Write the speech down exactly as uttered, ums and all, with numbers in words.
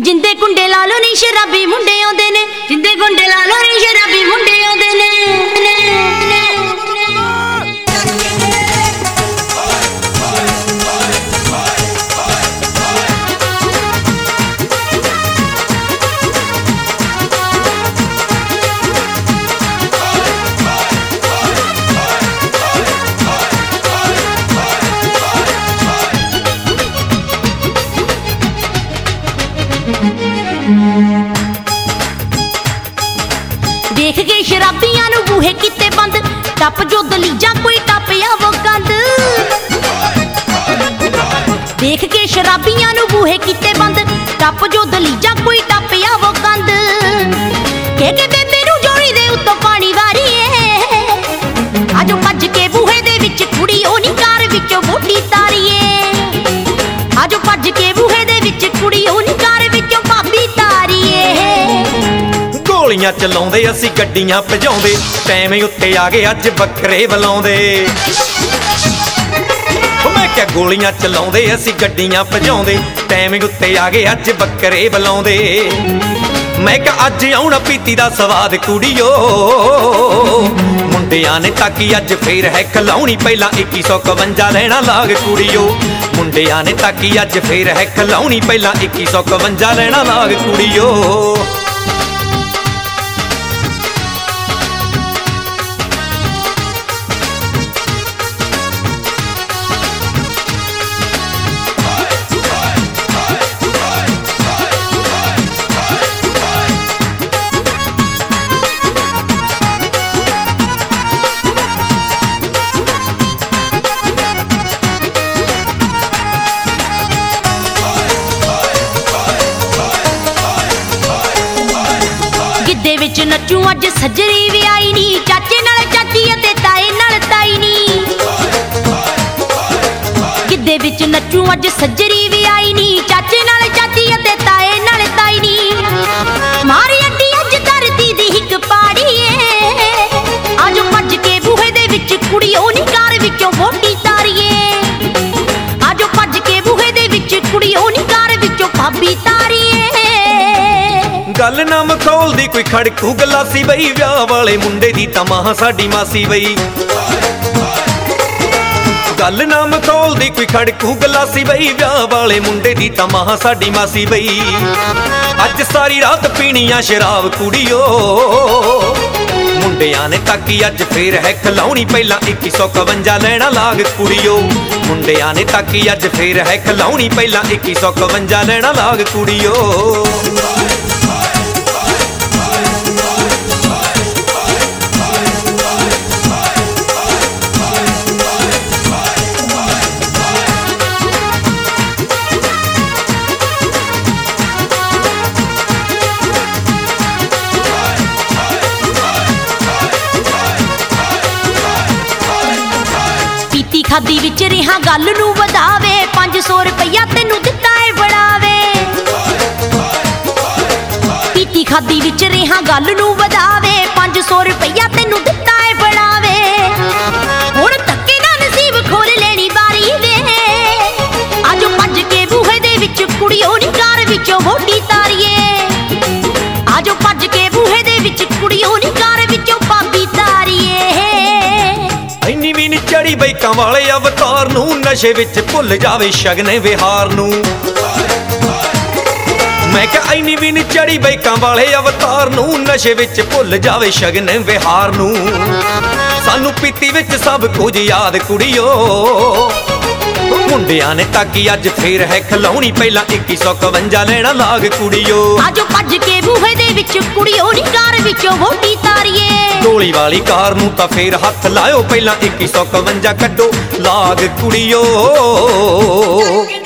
जिंदे गुंडे ला लो नी शराबी मुंडे आउंदे ने, जिंदे गुंडे ला लो नी शराबी मुंडे आउंदे ने। देख के शराबियां नू बूहे किते बंद, टप जो दलीजा कोई टपया वो कंद। देख के शराबियां नू बूहे किते बंद, टप जो दलीजा कोई टपया वो कंद। के के बेबे नू जोड़ी दे उत्तों पानी वारी है, आजो भज के बूहे दे विच कुड़ी ओ नी कार विचों बोटी तारीए। आजो भज के बूहे दे विच कुड़ी ओ नी कार विचों भाभी तारीए। गोलियां चलाउंदे असी गड्डियां भजाउंदे, टाइम उत्ते आ गए अज बकरे बुलाउंदे। मैं क्या गोलियां चलाउंदे असी गड्डियां भजाउंदे, टाइम उत्ते आ गए अज बकरे बुलाउंदे। मैं क्या अज आउणा पीती दा स्वाद कुड़ियो, मुंडियां ने ताकी अज फेर है खलाउणी, पहला इक्की सौ कवंजा लैना लाग कुड़ियो। मुंडियां ने ताकी अज फेर है खलाउणी, पहला इक्की सौ कवंजा लैना लाग कुड़ियो। गिद्दे विच नचू अज सजरी भी आई नी, चाचे नाल चाची अते ताए नाल ताई नी। गिद्दे विच नचू अज सजरी भी आई नी, चाचे नाल चाची अते ताए नाल ताई नी। मारी अड्डी अज धरती दी हिक पाड़ीए, आजो भज के बूहे दे विच कुड़ी ओ नी कार विचों बोटी तारीए। आजो भज के बूहे दे विच कुड़ी ओ नी कार विचों भाभी तारीए। गल ना मखौल दी कोई खड़कू गलासी बई, व्याह वाले मुंडे दी तमाह साडी मासी बई। गल ना मखौल दी कोई खड़कू गलासी बई, व्याह वाले मुंडे दी तमाह साडी मासी बई। अज सारी रात पीनी आ शराब कुड़ियो, मुंडियां ने ताकी अज फेर है खलाउणी, पहला इक्की सौ कवंजा लैना लाग कुड़ियो। मुंडियां ने ताकी अज फेर है खलाउणी, पहला इक्की सौ कवंजा लैना लाग कुड़ियो। खादी विच रिहा गल नू वधावे, पांच सौ रुपया तेनू दिता है बढ़ावे। पीती खादी विच रिहा गल नू वधावे, पांच सौ रुपया तेनू दिता है बढ़ावे। हुण धक्के नाल नसीब खोल लेनी बारी वे, आजो भज के बूहे दे विच कुड़ी ओ नी कार विचों बोटी तारीए। आजो भज के बूहे दे विच कुड़ी ओ नी कार विचों भाभी तारीए। इन्नी भी नी चढ़ी बाइकां वाले अवतार नू, नशे विच भुल जावे शगने विहार नू। मैं क्या इन्नी भी नी चढ़ी बाइकां वाले अवतार नू, नशे विच भुल जावे शगने विहार नू। सानू पीती विच सब कुछ याद कुड़ियो, मुंडियां ने ताकी अज फेर है खलाउणी, पहला इक्की सौ कवंजा लैना लाग कुड़ियो। आजो भज के बूहे दे विच कुड़ी ओ नी कार विचों बोटी तारीए। गोली वाली कार नू तां फेर हथ लायो, पहला इक्की सौ कवंजा कड्डो लाग कुड़ियो।